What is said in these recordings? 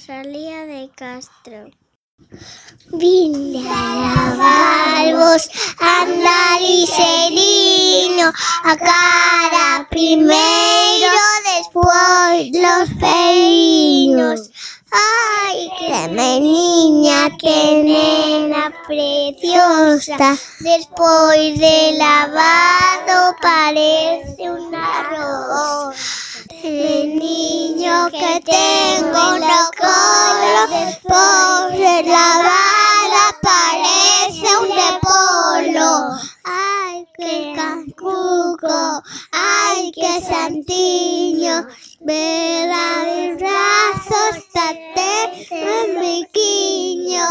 Rosalía de Castro. Vine a lavar-vos, andar y serino, a cara primero, después los peinos. Ay, qué niña, qué nena preciosa, después de lavado parece una rosa. El niño que tengo no colo, después de lavada parece un repollo. Ay, qué cancuco, ay, qué santiño, vera de brazos, tate en biquiño.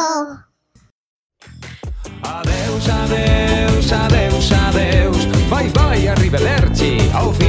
Adeus, adeus, adeus, adeus, vai, vai, arrivederci, auf